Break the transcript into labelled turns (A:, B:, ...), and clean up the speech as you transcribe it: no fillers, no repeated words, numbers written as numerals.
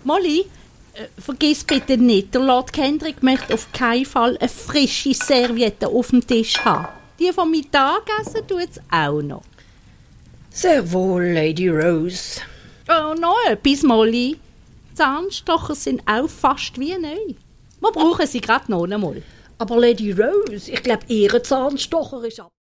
A: Molly, vergiss bitte nicht, der Lord Kendrick möchte auf keinen Fall eine frische Serviette auf dem Tisch haben. Die vom Mittagessen tut es auch noch.
B: Sehr wohl, Lady Rose.
A: Oh, noch etwas, Molly. Zahnstocher sind auch fast wie neu. Wir brauchen sie gerade noch einmal.
B: Aber Lady Rose, ich glaube, Ihr Zahnstocher ist ab.